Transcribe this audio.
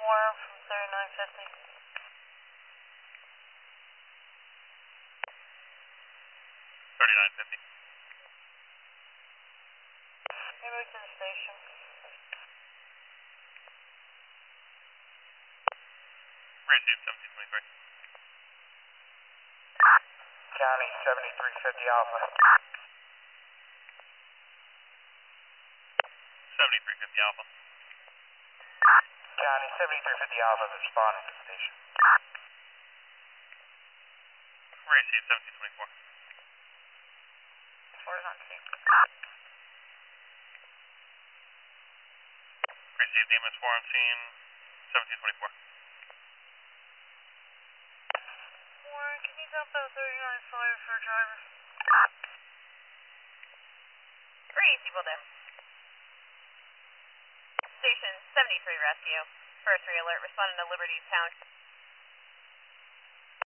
Warren from 3950. 3950. Hey, move to the station. Receive 1723. County 7350 Alpha. 7350 Alpha. County 7350 Alpha is responding to the station. Receive 1724. 4's on scene. Receive Demons 4 on scene, 1724. Warren, can you dump out 39.5 for a driver? Great, people there. Station 73 Rescue. First re-alert responding to Liberty Town.